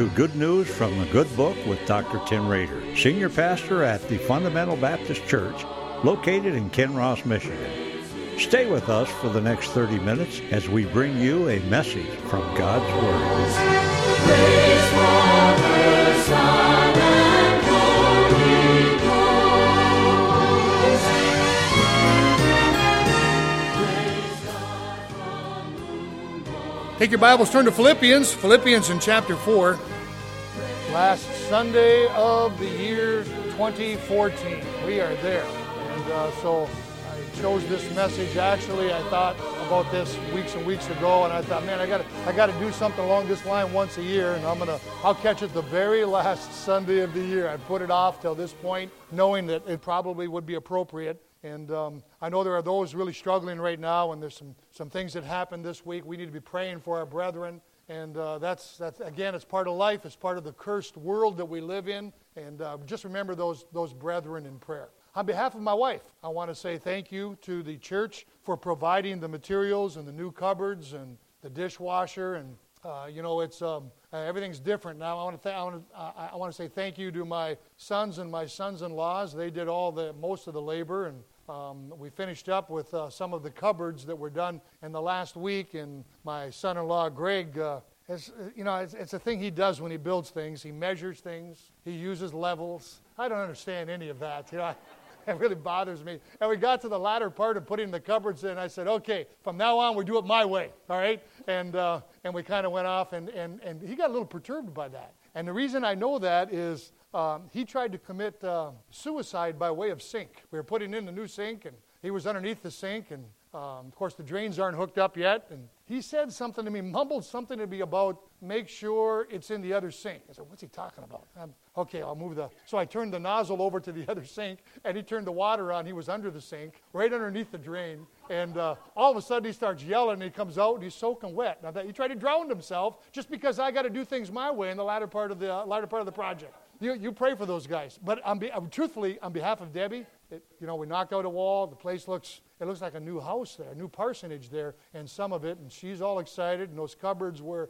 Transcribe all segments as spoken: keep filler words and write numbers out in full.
to Good News from the Good Book with Doctor Tim Rader, Senior Pastor at the Fundamental Baptist Church, located in Kinross, Michigan. Stay with us for the next thirty minutes as we bring you a message from God's Word. Praise Father, Son, and Holy Ghost. Praise God from whom all. Take your Bibles, turn to Philippians, Philippians in chapter four. Last Sunday of the year twenty fourteen. We are there. And uh, so I chose this message. Actually, I thought about this weeks and weeks ago, and I thought, man, I got I got to do something along this line once a year, and I'm gonna I'll catch it the very last Sunday of the year. I put it off till this point, knowing that it probably would be appropriate. And um, I know there are those really struggling right now, and there's some some things that happened this week. We need to be praying for our brethren, and uh, that's that's again, it's part of life. It's part of the cursed world that we live in, and uh, just remember those those brethren in prayer. On behalf of my wife, I want to say thank you to the church for providing the materials and the new cupboards and the dishwasher. And, uh, you know, it's um, uh, everything's different now. I want to th- I want to uh, I want to say thank you to my sons and my sons-in-laws. They did all the most of the labor, and um, we finished up with uh, some of the cupboards that were done in the last week. And my son-in-law, Greg, uh, has, you know, it's, it's a thing he does when he builds things. He measures things. He uses levels. I don't understand any of that. You know. I, It really bothers me. And we got to the latter part of putting the cupboards in. I said, okay, from now on, we do it my way, all right? And uh, and we kind of went off, and, and, and he got a little perturbed by that. And the reason I know that is um, he tried to commit uh, suicide by way of sink. We were putting in the new sink, and he was underneath the sink, and um, of course the drains aren't hooked up yet. And he said something to me, mumbled something to me about make sure it's in the other sink. I said, what's he talking about? I'm, okay, I'll move the... So I turned the nozzle over to the other sink, and he turned the water on. He was under the sink, right underneath the drain. And uh, all of a sudden he starts yelling, and he comes out, and he's soaking wet. Now that he tried to drown himself just because I got to do things my way in the latter part of the uh, latter part of the project. You, you pray for those guys. But on be, uh, truthfully, on behalf of Debbie, it, you know, we knocked out a wall. The place looks... It looks like a new house there, a new parsonage there, and some of it, and she's all excited, and those cupboards were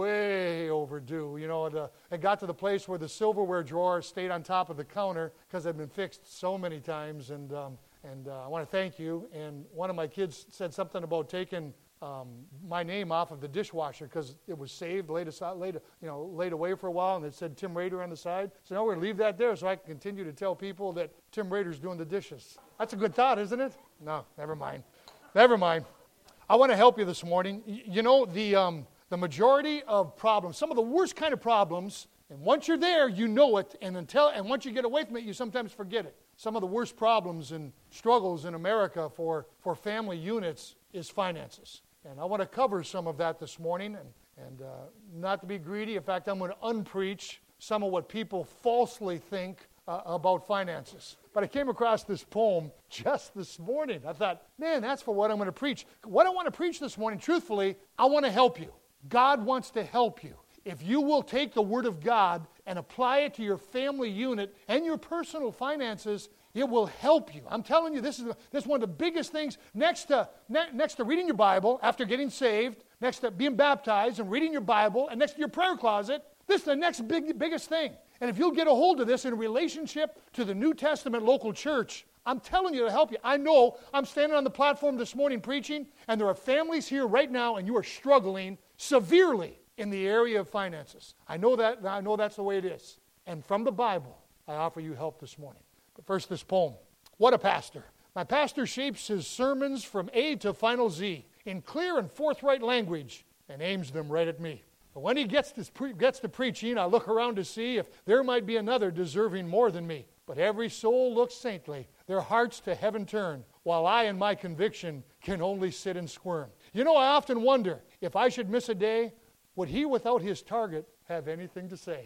way overdue. You know, the, it got to the place where the silverware drawer stayed on top of the counter because it had been fixed so many times, and um, and uh, I want to thank you. And one of my kids said something about taking um, my name off of the dishwasher because it was saved, laid aside, laid, you know, laid away for a while, and it said Tim Rader on the side. So now we're going to leave that there so I can continue to tell people that Tim Rader's doing the dishes. That's a good thought, isn't it? No, never mind. Never mind. I want to help you this morning. Y- you know, the um, the majority of problems, some of the worst kind of problems, and once you're there, you know it, and until and once you get away from it, you sometimes forget it. Some of the worst problems and struggles in America for, for family units is finances. And I want to cover some of that this morning, and, and uh, not to be greedy. In fact, I'm going to unpreach some of what people falsely think uh, about finances. But I came across this poem just this morning. I thought, man, that's for what I'm going to preach. What I want to preach this morning, truthfully, I want to help you. God wants to help you. If you will take the Word of God and apply it to your family unit and your personal finances, it will help you. I'm telling you, this is this is one of the biggest things next to ne- next to reading your Bible after getting saved, next to being baptized and reading your Bible, and next to your prayer closet. This is the next big biggest thing. And if you'll get a hold of this in relationship to the New Testament local church, I'm telling you to help you. I know I'm standing on the platform this morning preaching, and there are families here right now, and you are struggling severely in the area of finances. I know that. I know that's the way it is. And from the Bible, I offer you help this morning. But first, this poem. What a pastor. My pastor shapes his sermons from A to final Z in clear and forthright language and aims them right at me. But when he gets to, pre- gets to preaching, I look around to see if there might be another deserving more than me. But every soul looks saintly, their hearts to heaven turn, while I in my conviction can only sit and squirm. You know, I often wonder, if I should miss a day, would he without his target have anything to say?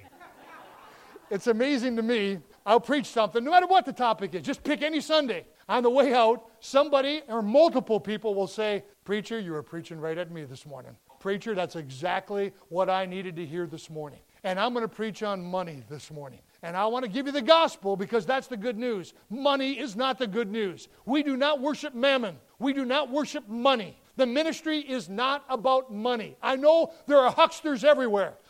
It's amazing to me. I'll preach something, no matter what the topic is. Just pick any Sunday. On the way out, somebody or multiple people will say, "Preacher, you were preaching right at me this morning. Preacher, that's exactly what I needed to hear this morning. And I'm going to preach on money this morning. And I want to give you the gospel because that's the good news. Money is not the good news. We do not worship mammon. We do not worship money. The ministry is not about money. I know there are hucksters everywhere.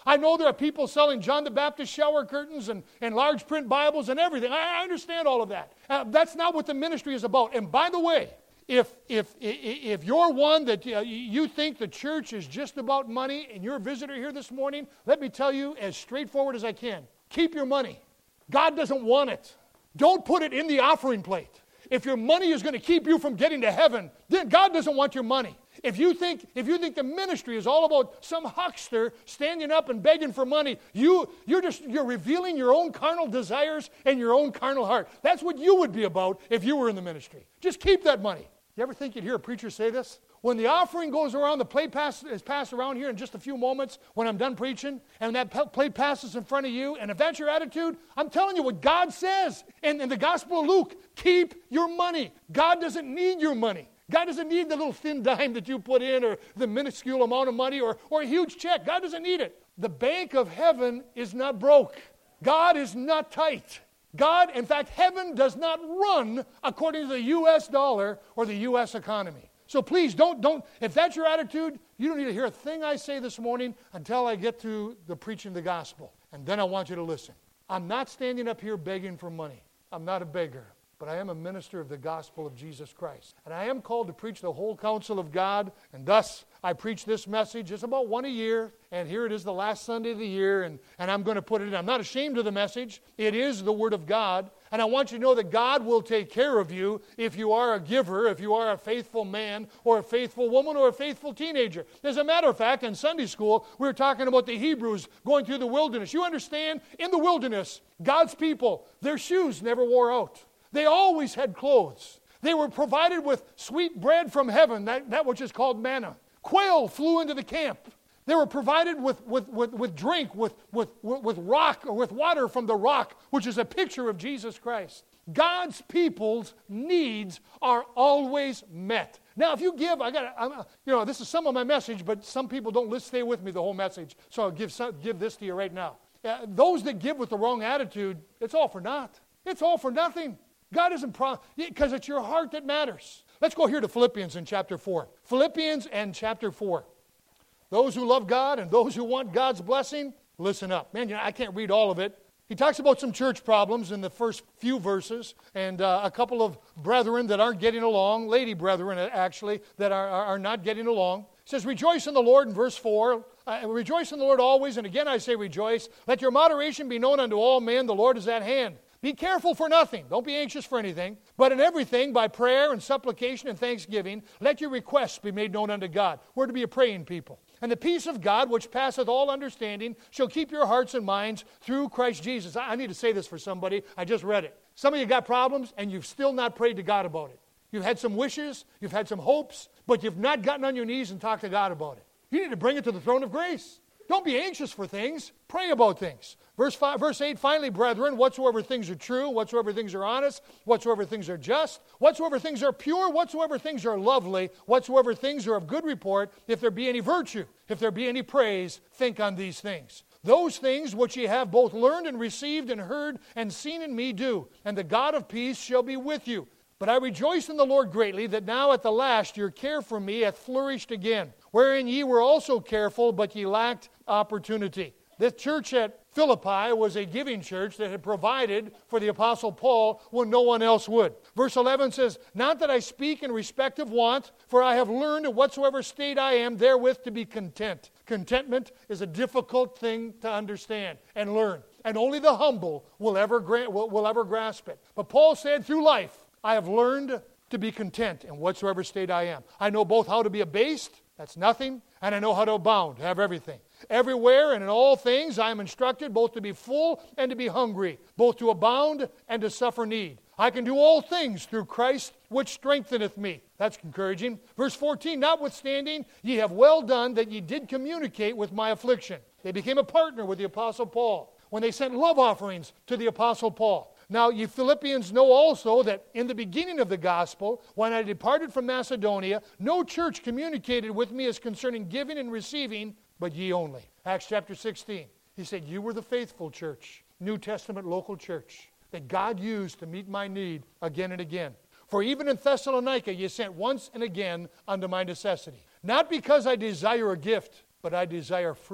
I know there are people selling John the Baptist shower curtains and, and large print Bibles and everything. I, I understand all of that. Uh, that's not what the ministry is about. And by the way, if if if you're one that uh, you think the church is just about money and you're a visitor here this morning, let me tell you as straightforward as I can, keep your money. God doesn't want it. Don't put it in the offering plate. If your money is going to keep you from getting to heaven, then God doesn't want your money. If you think if you think the ministry is all about some huckster standing up and begging for money, you you're just you're revealing your own carnal desires and your own carnal heart. That's what you would be about if you were in the ministry. Just keep that money. You ever think you'd hear a preacher say this? When the offering goes around, the plate pass, is passed around here in just a few moments when I'm done preaching, and that plate passes in front of you, and if that's your attitude, I'm telling you what God says in, in the Gospel of Luke, keep your money. God doesn't need your money. God doesn't need the little thin dime that you put in or the minuscule amount of money or, or a huge check. God doesn't need it. The bank of heaven is not broke. God is not tight. God, in fact, heaven does not run according to the U S dollar or the U S economy. So please, don't, don't, if that's your attitude, you don't need to hear a thing I say this morning until I get to the preaching of the gospel. And then I want you to listen. I'm not standing up here begging for money. I'm not a beggar. But I am a minister of the gospel of Jesus Christ. And I am called to preach the whole counsel of God. And thus, I preach this message. It's about one a year. And here it is the last Sunday of the year. And, and I'm going to put it in. I'm not ashamed of the message. It is the Word of God. And I want you to know that God will take care of you if you are a giver, if you are a faithful man or a faithful woman or a faithful teenager. As a matter of fact, in Sunday school, we were talking about the Hebrews going through the wilderness. You understand, in the wilderness, God's people, their shoes never wore out. They always had clothes. They were provided with sweet bread from heaven, that, that which is called manna. Quail flew into the camp. They were provided with, with, with, with drink, with, with, with rock, or with water from the rock, which is a picture of Jesus Christ. God's people's needs are always met. Now, if you give, I got, you know, this is some of my message, but some people don't let's stay with me the whole message, so I'll give some, give this to you right now. Uh, those that give with the wrong attitude, it's all for naught. It's all for nothing. God isn't, pro- because it's your heart that matters. Let's go here to Philippians in chapter four. Philippians and chapter four. Those who love God and those who want God's blessing, listen up. Man, you know, I can't read all of it. He talks about some church problems in the first few verses and uh, a couple of brethren that aren't getting along, lady brethren actually, that are, are, are not getting along. He says, rejoice in the Lord in verse four. Uh, rejoice in the Lord always, and again I say rejoice. Let your moderation be known unto all men, the Lord is at hand. Be careful for nothing. Don't be anxious for anything. But in everything, by prayer and supplication and thanksgiving, let your requests be made known unto God. We're to be a praying people. And the peace of God, which passeth all understanding, shall keep your hearts and minds through Christ Jesus. I need to say this for somebody. I just read it. Some of you got problems, and you've still not prayed to God about it. You've had some wishes, you've had some hopes, but you've not gotten on your knees and talked to God about it. You need to bring it to the throne of grace. Don't be anxious for things. Pray about things. Verse five, verse eight, finally, brethren, whatsoever things are true, whatsoever things are honest, whatsoever things are just, whatsoever things are pure, whatsoever things are lovely, whatsoever things are of good report, if there be any virtue, if there be any praise, think on these things. Those things which ye have both learned and received and heard and seen in me do, and the God of peace shall be with you. But I rejoice in the Lord greatly that now at the last your care for me hath flourished again, wherein ye were also careful, but ye lacked opportunity. The church at Philippi was a giving church that had provided for the Apostle Paul when no one else would. Verse eleven says, not that I speak in respect of want, for I have learned in whatsoever state I am therewith to be content. Contentment is a difficult thing to understand and learn, and only the humble will ever, gra- will, will ever grasp it. But Paul said, through life, I have learned to be content in whatsoever state I am. I know both how to be abased, that's nothing, and I know how to abound, to have everything. Everywhere and in all things I am instructed both to be full and to be hungry, both to abound and to suffer need. I can do all things through Christ which strengtheneth me. That's encouraging. Verse fourteen, notwithstanding, ye have well done that ye did communicate with my affliction. They became a partner with the Apostle Paul when they sent love offerings to the Apostle Paul. Now, ye Philippians know also that in the beginning of the gospel, when I departed from Macedonia, no church communicated with me as concerning giving and receiving, but ye only. Acts chapter sixteen. He said, you were the faithful church, New Testament local church, that God used to meet my need again and again. For even in Thessalonica ye sent once and again unto my necessity. Not because I desire a gift, but I desire fruit.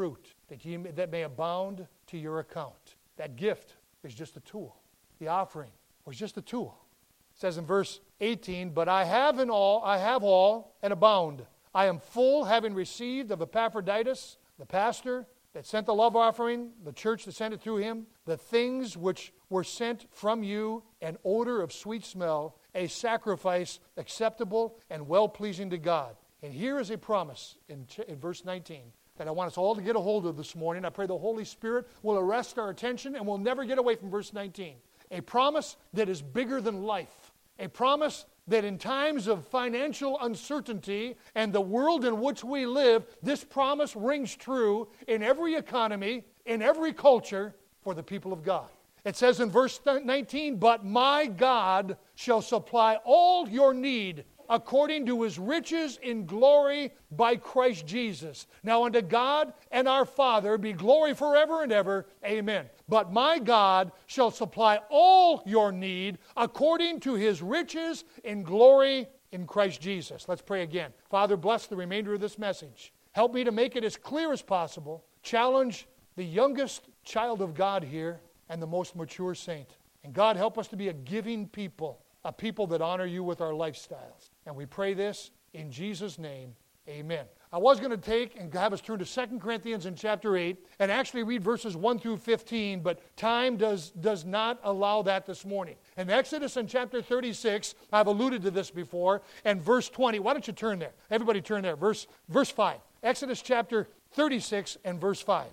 that, ye may, that may abound to your account. That gift is just a tool. The offering was just a tool. It says in verse eighteen, but I have in all, I have all and abound. I am full, having received of Epaphroditus, the pastor that sent the love offering, the church that sent it through him, the things which were sent from you, an odor of sweet smell, a sacrifice acceptable and well-pleasing to God. And here is a promise in, in verse nineteen that I want us all to get a hold of this morning. I pray the Holy Spirit will arrest our attention and we'll never get away from verse nineteen. A promise that is bigger than life. A promise that in times of financial uncertainty and the world in which we live, this promise rings true in every economy, in every culture for the people of God. It says in verse nineteen, but my God shall supply all your need according to his riches in glory by Christ Jesus. Now unto God and our Father be glory forever and ever. Amen. But my God shall supply all your need according to his riches in glory in Christ Jesus. Let's pray again. Father, bless the remainder of this message. Help me to make it as clear as possible. Challenge the youngest child of God here and the most mature saint. And God, help us to be a giving people, a people that honor you with our lifestyles. And we pray this in Jesus' name. Amen. I was going to take and have us turn to Second Corinthians in chapter eight and actually read verses one through fifteen, but time does, does not allow that this morning. In Exodus in chapter thirty-six, I've alluded to this before, and verse twenty. Why don't you turn there? Everybody turn there. Verse, verse five. Exodus chapter thirty-six and verse five.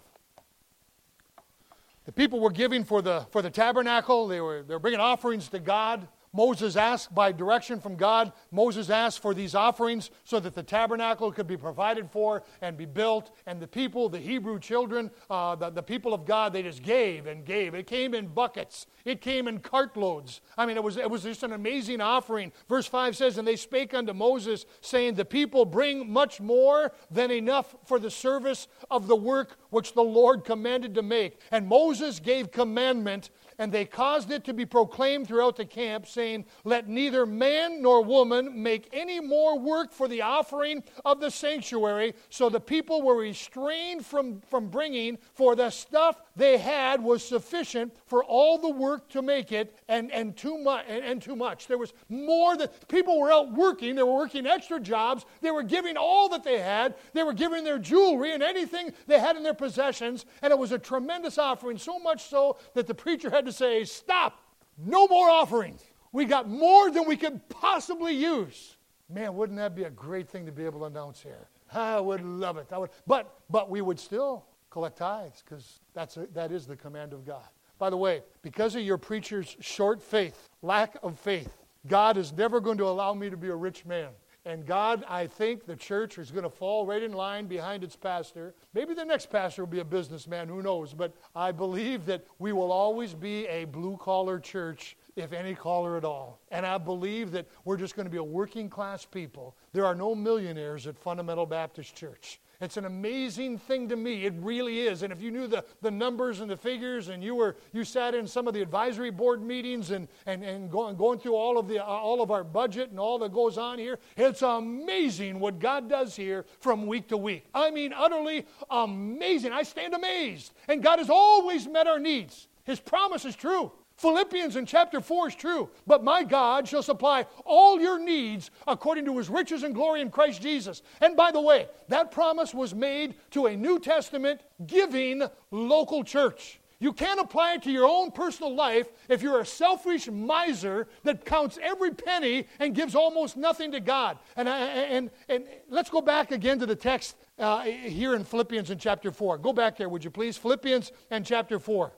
The people were giving for the, for the tabernacle. They were, they were bringing offerings to God. Moses asked, by direction from God, Moses asked for these offerings so that the tabernacle could be provided for and be built. And the people, the Hebrew children, uh, the, the people of God, they just gave and gave. It came in buckets. It came in cartloads. I mean, it was, it was just an amazing offering. Verse five says, and they spake unto Moses, saying, the people bring much more than enough for the service of the work which the Lord commanded to make. And Moses gave commandment, and they caused it to be proclaimed throughout the camp, saying, let neither man nor woman make any more work for the offering of the sanctuary. So the people were restrained from, from bringing, for the stuff they had was sufficient for all the work to make it, and, and, too, mu- and, and too much. There was more that people were out working. They were working extra jobs. They were giving all that they had. They were giving their jewelry and anything they had in their possessions, and it was a tremendous offering, so much so that the preacher had to say, stop, no more offerings. We got more than we could possibly use. Man, wouldn't that be a great thing to be able to announce here? I would love it. I would, but but we would still collect tithes because that's a, that is the command of God. By the way, because of your preacher's short faith, lack of faith, God is never going to allow me to be a rich man. And God, I think the church is going to fall right in line behind its pastor. Maybe the next pastor will be a businessman, who knows? But I believe that we will always be a blue-collar church, if any collar at all. And I believe that we're just going to be a working-class people. There are no millionaires at Fundamental Baptist Church. It's an amazing thing to me. It really is. And if you knew the, the numbers and the figures, and you were you sat in some of the advisory board meetings and and, and going, going through all of the uh, all of our budget and all that goes on here, it's amazing what God does here from week to week. I mean, utterly amazing. I stand amazed. And God has always met our needs. His promise is true. Philippians in chapter four is true. But my God shall supply all your needs according to his riches and glory in Christ Jesus. And by the way, that promise was made to a New Testament giving local church. You can't apply it to your own personal life if you're a selfish miser that counts every penny and gives almost nothing to God. And, I, and, and let's go back again to the text uh, here in Philippians in chapter four. Go back there, would you please? Philippians and chapter four.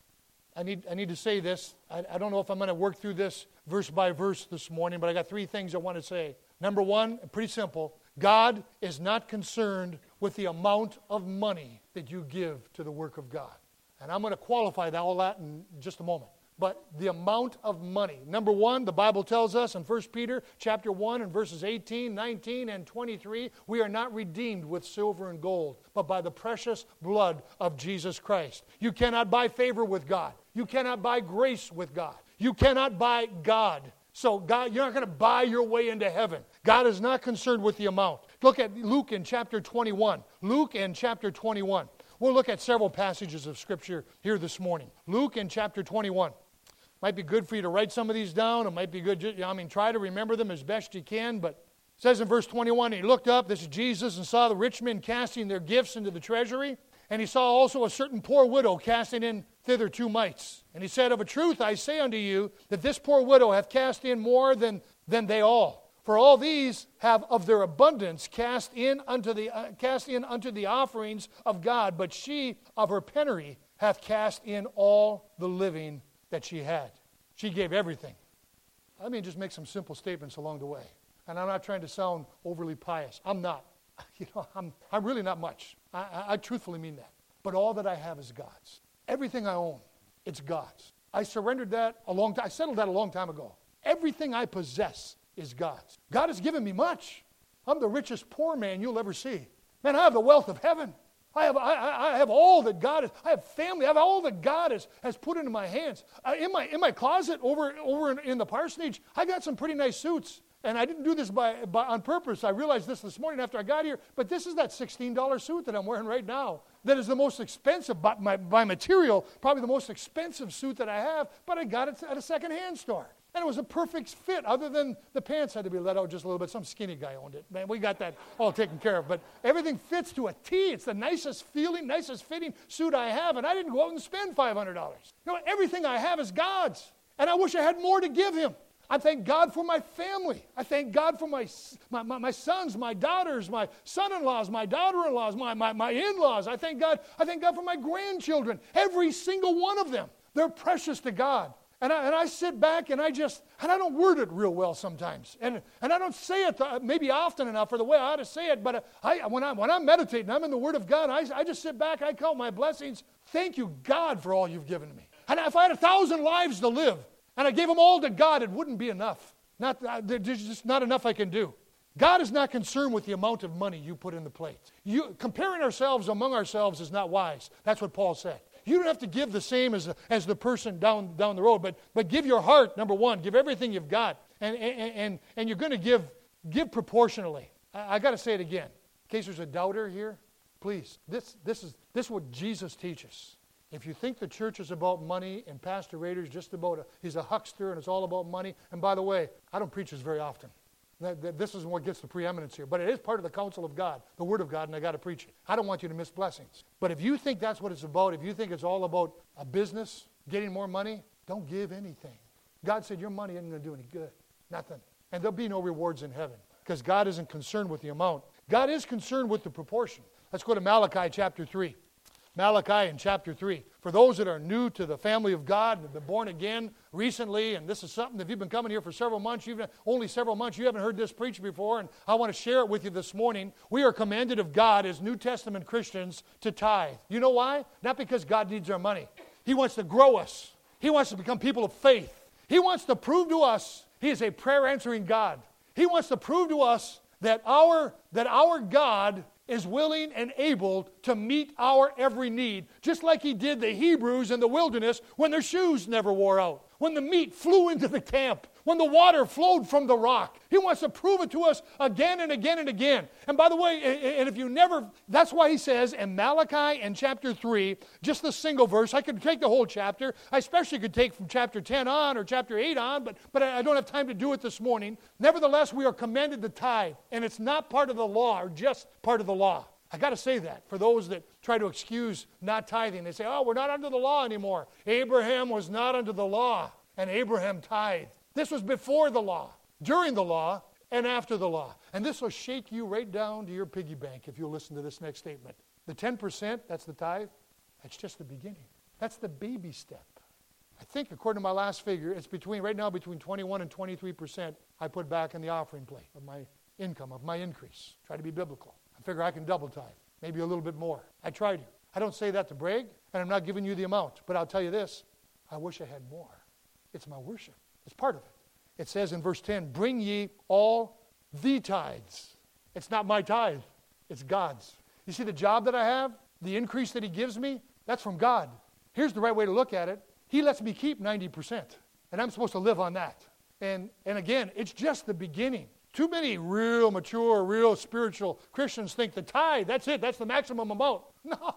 I need I need to say this. I, I don't know if I'm going to work through this verse by verse this morning, but I got three things I want to say. Number one, pretty simple. God is not concerned with the amount of money that you give to the work of God. And I'm going to qualify that, all that in just a moment. But the amount of money. Number one, the Bible tells us in First Peter chapter one and verses eighteen, nineteen, and twenty-three, we are not redeemed with silver and gold, but by the precious blood of Jesus Christ. You cannot buy favor with God. You cannot buy grace with God. You cannot buy God. So God, you're not going to buy your way into heaven. God is not concerned with the amount. Look at Luke in chapter twenty-one. Luke in chapter twenty-one. We'll look at several passages of Scripture here this morning. Luke in chapter twenty-one. Might be good for you to write some of these down. It might be good, I mean, try to remember them as best you can. But it says in verse twenty-one, he looked up, this is Jesus, and saw the rich men casting their gifts into the treasury. And he saw also a certain poor widow casting in thither two mites. And he said, of a truth I say unto you, that this poor widow hath cast in more than, than they all. For all these have of their abundance cast in unto the uh, cast in unto the offerings of God, but she of her penury hath cast in all the living that she had. She gave everything. Let me just make some simple statements along the way. And I'm not trying to sound overly pious. I'm not. You know, I'm, I'm really not much. I, I, I truthfully mean that. But all that I have is God's. Everything I own, it's God's. I surrendered that a long time. I settled that a long time ago. Everything I possess is God's. God has given me much. I'm the richest poor man you'll ever see. Man, I have the wealth of heaven. I have, I, I have all that God has. I have family. I have all that God has, has put into my hands. Uh, in my in my closet over over in, in the parsonage, I got some pretty nice suits. And I didn't do this by, by on purpose. I realized this this morning after I got here. But this is that sixteen dollars suit that I'm wearing right now. That is the most expensive, by, my, by material, probably the most expensive suit that I have. But I got it at a secondhand store. And it was a perfect fit, other than the pants had to be let out just a little bit. Some skinny guy owned it. Man, we got that all taken care of. But everything fits to a T. It's the nicest feeling, nicest fitting suit I have. And I didn't go out and spend five hundred dollars. You know, everything I have is God's. And I wish I had more to give him. I thank God for my family. I thank God for my, my, my, my sons, my daughters, my son-in-laws, my daughter-in-laws, my, my, my in-laws. I thank God. I thank God for my grandchildren. Every single one of them. They're precious to God. And I, and I sit back and I just, and I don't word it real well sometimes. And, and I don't say it maybe often enough or the way I ought to say it. But I, when, I, when I'm meditating, I'm in the Word of God, I, I just sit back, I count my blessings. Thank you, God, for all you've given me. And if I had a thousand lives to live, and I gave them all to God, it wouldn't be enough. Not, there's just not enough I can do. God is not concerned with the amount of money you put in the plate. You, comparing ourselves among ourselves is not wise. That's what Paul said. You don't have to give the same as, as the person down, down the road, but, but give your heart, number one. Give everything you've got. And, and, and, and you're going to give, give proportionally. I, I got to say it again. In case there's a doubter here, please. This, this, is, this is what Jesus teaches. If you think the church is about money and Pastor Rader's just about, a, he's a huckster and it's all about money. And by the way, I don't preach this very often. This isn't what gets the preeminence here. But it is part of the counsel of God, the Word of God, and I got to preach it. I don't want you to miss blessings. But if you think that's what it's about, if you think it's all about a business, getting more money, don't give anything. God said your money isn't going to do any good. Nothing. And there'll be no rewards in heaven because God isn't concerned with the amount. God is concerned with the proportion. Let's go to Malachi chapter three. Malachi in chapter three. For those that are new to the family of God and have been born again recently, and this is something, if you've been coming here for several months, you've only several months, you haven't heard this preached before, and I want to share it with you this morning. We are commanded of God as New Testament Christians to tithe. You know why? Not because God needs our money. He wants to grow us. He wants to become people of faith. He wants to prove to us He is a prayer-answering God. He wants to prove to us that our, that our God is willing and able to meet our every need, just like He did the Hebrews in the wilderness when their shoes never wore out, when the meat flew into the camp, when the water flowed from the rock. He wants to prove it to us again and again and again. And by the way, and if you never, that's why He says in Malachi in chapter three, just the single verse, I could take the whole chapter, I especially could take from chapter ten on or chapter eight on, but, but I don't have time to do it this morning. Nevertheless, we are commanded to tithe, and it's not part of the law or just part of the law. I got to say that for those that try to excuse not tithing. They say, oh, we're not under the law anymore. Abraham was not under the law, and Abraham tithed. This was before the law, during the law, and after the law. And this will shake you right down to your piggy bank if you'll listen to this next statement. The ten percent, that's the tithe, that's just the beginning. That's the baby step. I think, according to my last figure, it's between right now between twenty-one and twenty-three percent I put back in the offering plate of my income, of my increase. Try to be biblical. I figure I can double tithe, maybe a little bit more. I try to. I don't say that to brag, and I'm not giving you the amount. But I'll tell you this, I wish I had more. It's my worship. It's part of it. It says in verse ten, bring ye all the tithes. It's not my tithe. It's God's. You see the job that I have, the increase that He gives me, that's from God. Here's the right way to look at it. He lets me keep ninety percent, and I'm supposed to live on that. And, and again, it's just the beginning. Too many real mature, real spiritual Christians think the tithe, that's it, that's the maximum amount. No,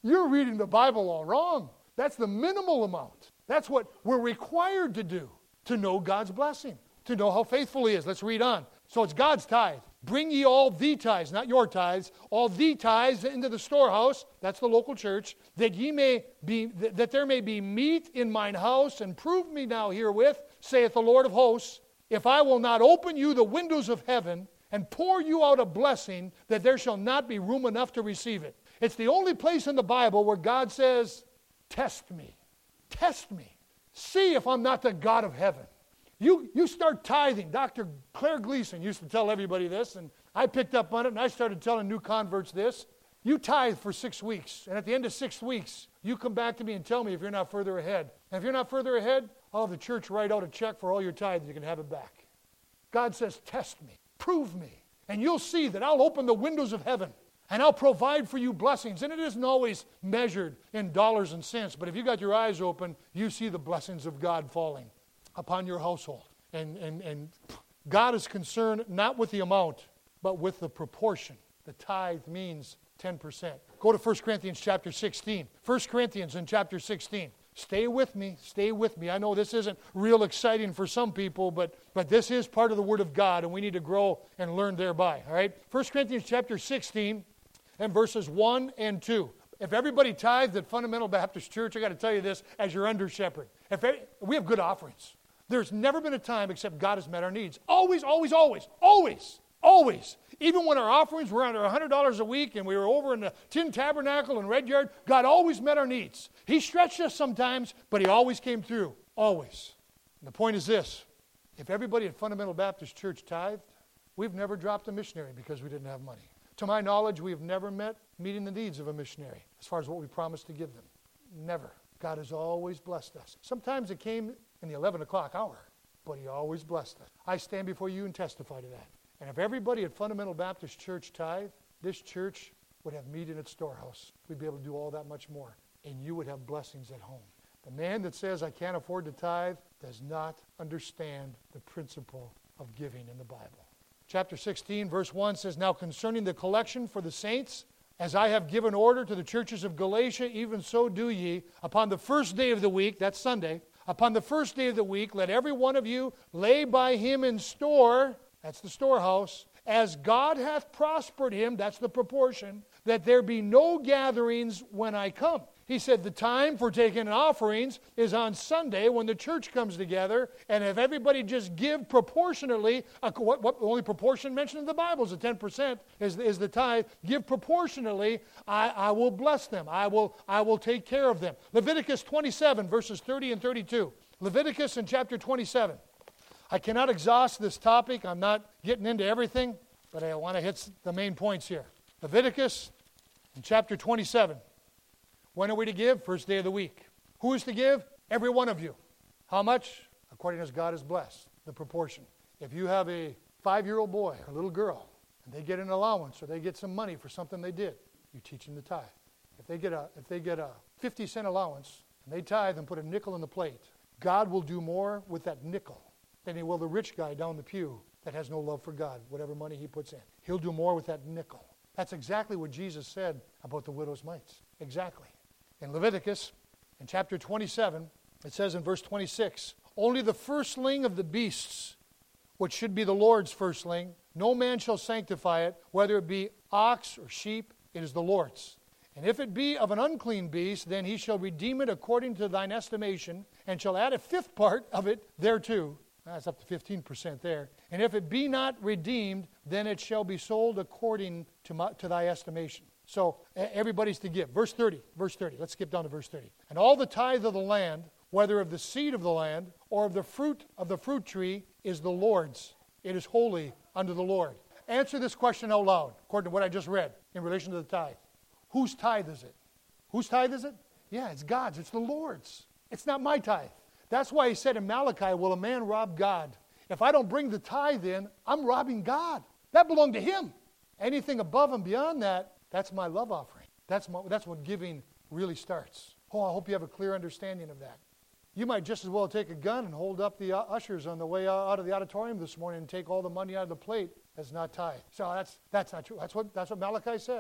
You're reading the Bible all wrong. That's the minimal amount. That's what we're required to do to know God's blessing, to know how faithful He is. Let's read on. So it's God's tithe. Bring ye all the tithes, not your tithes, all the tithes into the storehouse, that's the local church, that ye may be, that there may be meat in mine house, and prove me now herewith, saith the Lord of hosts, if I will not open you the windows of heaven and pour you out a blessing, that there shall not be room enough to receive it. It's the only place in the Bible where God says, test me, test me, see if I'm not the God of heaven. You, you start tithing. Doctor Claire Gleason used to tell everybody this, and I picked up on it, and I started telling new converts this. You tithe for six weeks, and at the end of six weeks, you come back to me and tell me if you're not further ahead. And if you're not further ahead, I'll have the church write out a check for all your tithe, and you can have it back. God says, test me, prove me, and you'll see that I'll open the windows of heaven, and I'll provide for you blessings. And it isn't always measured in dollars and cents, but if you got your eyes open, you see the blessings of God falling upon your household. And, and, and God is concerned not with the amount, but with the proportion. The tithe means ten percent. Go to First Corinthians chapter sixteen. First Corinthians in chapter sixteen. Stay with me, stay with me. I know this isn't real exciting for some people, but, but this is part of the Word of God, and we need to grow and learn thereby. All right? First Corinthians chapter sixteen and verses one and two. If everybody tithed at Fundamental Baptist Church, I got to tell you this, as your under shepherd. If every, we have good offerings. There's never been a time except God has met our needs. Always, always, always, always, always. Even when our offerings were under one hundred dollars a week and we were over in the Tin Tabernacle in Red Yard, God always met our needs. He stretched us sometimes, but He always came through. Always. And the point is this. If everybody at Fundamental Baptist Church tithed, we've never dropped a missionary because we didn't have money. To my knowledge, we have never met meeting the needs of a missionary as far as what we promised to give them. Never. God has always blessed us. Sometimes it came in the eleven o'clock hour, but He always blessed us. I stand before you and testify to that. And if everybody at Fundamental Baptist Church tithe, this church would have meat in its storehouse. We'd be able to do all that much more. And you would have blessings at home. The man that says, I can't afford to tithe, does not understand the principle of giving in the Bible. Chapter sixteen, verse one says, Now concerning the collection for the saints, as I have given order to the churches of Galatia, even so do ye. Upon the first day of the week, that's Sunday, upon the first day of the week, let every one of you lay by him in store, that's the storehouse, as God hath prospered him, that's the proportion, that there be no gatherings when I come. He said the time for taking offerings is on Sunday when the church comes together, and if everybody just give proportionately, uh, what, what the only proportion mentioned in the Bible is the ten percent is, is the tithe, give proportionally, I, I will bless them. I will, I will take care of them. Leviticus twenty-seven, verses thirty and thirty-two. Leviticus in chapter twenty-seven. I cannot exhaust this topic. I'm not getting into everything, but I want to hit the main points here. Leviticus in chapter twenty-seven. When are we to give? First day of the week. Who is to give? Every one of you. How much? According as God is blessed. The proportion. If you have a five-year-old boy or little girl, and they get an allowance or they get some money for something they did, you teach them to tithe. If they get a if they get a fifty cent allowance and they tithe and put a nickel in the plate, God will do more with that nickel than He will the rich guy down the pew that has no love for God, whatever money he puts in. He'll do more with that nickel. That's exactly what Jesus said about the widow's mites. Exactly. In Leviticus, in chapter twenty-seven, it says in verse twenty-six, Only the firstling of the beasts, which should be the Lord's firstling, no man shall sanctify it, whether it be ox or sheep, it is the Lord's. And if it be of an unclean beast, then he shall redeem it according to thine estimation, and shall add a fifth part of it thereto. That's up to fifteen percent there. And if it be not redeemed, then it shall be sold according to, my, to thy estimation. So everybody's to give. Verse thirty. Verse thirty. Let's skip down to verse thirty. And all the tithe of the land, whether of the seed of the land or of the fruit of the fruit tree, is the Lord's. It is holy unto the Lord. Answer this question out loud, according to what I just read in relation to the tithe. Whose tithe is it? Whose tithe is it? Yeah, it's God's. It's the Lord's. It's not my tithe. That's why He said in Malachi, will a man rob God? If I don't bring the tithe in, I'm robbing God. That belonged to Him. Anything above and beyond that, that's my love offering. That's, my, that's when giving really starts. Oh, I hope you have a clear understanding of that. You might just as well take a gun and hold up the uh, ushers on the way out of the auditorium this morning and take all the money out of the plate as not tithe. So that's, that's not true. That's what, that's what Malachi said.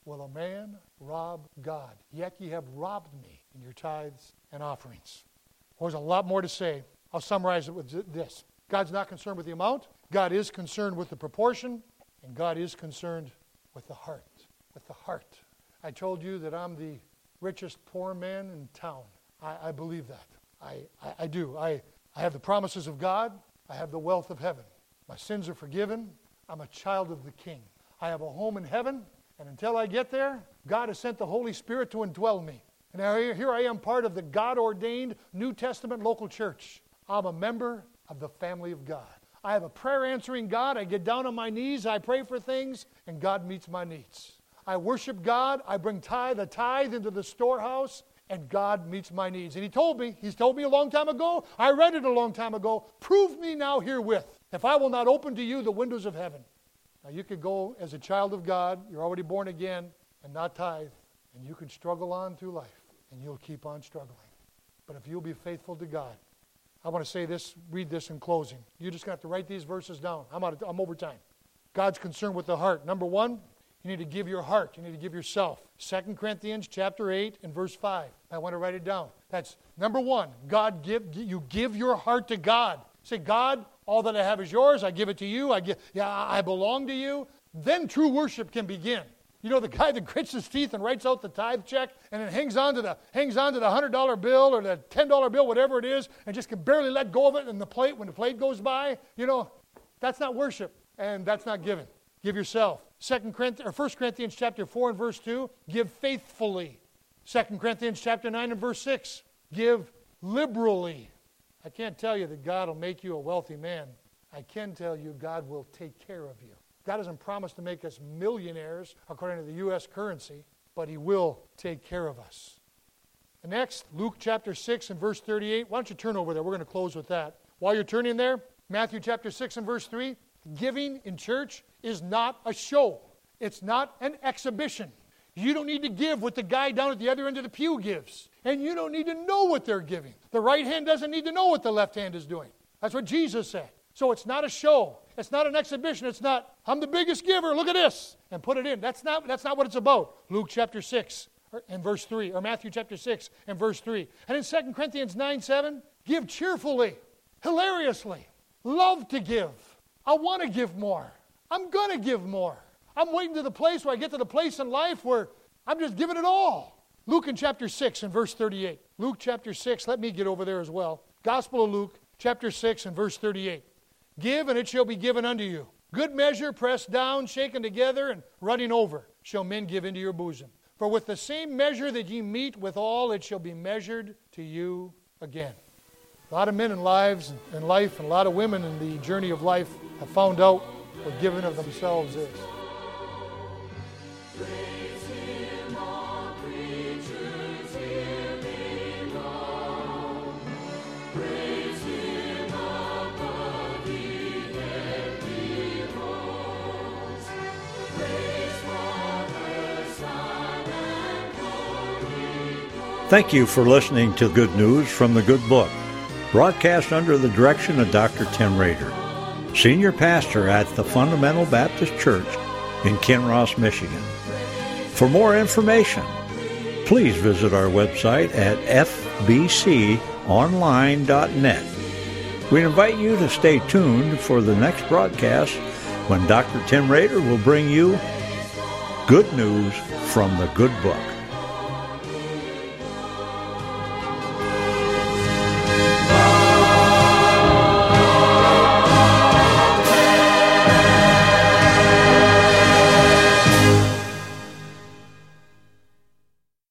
will a man rob God? Yet ye have robbed me in your tithes and offerings. Well, there's a lot more to say. I'll summarize it with this. God's not concerned with the amount. God is concerned with the proportion. And God is concerned with the heart. With the heart. I told you that I'm the richest poor man in town. I, I believe that. I, I, I do. I, I have the promises of God. I have the wealth of heaven. My sins are forgiven. I'm a child of the King. I have a home in heaven. And until I get there, God has sent the Holy Spirit to indwell me. And now here I am, part of the God-ordained New Testament local church. I'm a member of the family of God. I have a prayer-answering God. I get down on my knees. I pray for things, and God meets my needs. I worship God. I bring tithe, the tithe into the storehouse, and God meets my needs. And He told me, He's told me a long time ago, I read it a long time ago, prove me now herewith, if I will not open to you the windows of heaven. Now you could go as a child of God, you're already born again, and not tithe, and you can struggle on through life, and you'll keep on struggling. But if you'll be faithful to God, I want to say this, read this in closing. You just got to write these verses down. I'm out of, I'm over time. God's concerned with the heart. Number one, you need to give your heart. You need to give yourself. Second Corinthians chapter eight and verse five. I want to write it down. That's number one. God give you give your heart to God. Say, God, all that I have is yours. I give it to you. I give, yeah, I belong to you. Then true worship can begin. You know, the guy that grits his teeth and writes out the tithe check and then hangs on to the hangs on to the one hundred dollar bill or the ten dollar bill, whatever it is, and just can barely let go of it in the plate when the plate goes by, you know, that's not worship, and that's not giving. Give yourself. Second Corinthians or First Corinthians chapter four and verse two, give faithfully. Second Corinthians chapter nine and verse six, give liberally. I can't tell you that God will make you a wealthy man. I can tell you God will take care of you. God doesn't promise to make us millionaires according to the U S currency, but He will take care of us. And next, Luke chapter six and verse thirty-eight. Why don't you turn over there? We're going to close with that. While you're turning there, Matthew chapter six and verse three. Giving in church is not a show. It's not an exhibition. You don't need to give what the guy down at the other end of the pew gives. And you don't need to know what they're giving. The right hand doesn't need to know what the left hand is doing. That's what Jesus said. So it's not a show. It's not an exhibition. It's not, I'm the biggest giver, look at this, and put it in. That's not, that's not what it's about. Luke chapter six and verse three, or Matthew chapter six and verse three. And in Second Corinthians nine seven, give cheerfully, hilariously, love to give. I want to give more. I'm going to give more. I'm waiting to the place where I get to the place in life where I'm just giving it all. Luke in chapter six and verse thirty-eight. Luke chapter six, let me get over there as well. Gospel of Luke chapter six and verse thirty-eight. Give, and it shall be given unto you. Good measure, pressed down, shaken together, and running over, shall men give into your bosom. For with the same measure that ye meet withal, it shall be measured to you again. A lot of men in lives in life, and a lot of women in the journey of life have found out what giving of themselves is. Thank you for listening to Good News from the Good Book, broadcast under the direction of Doctor Tim Rader, Senior Pastor at the Fundamental Baptist Church in Kinross, Michigan. For more information, please visit our website at f b c online dot net. We invite you to stay tuned for the next broadcast when Doctor Tim Rader will bring you Good News from the Good Book.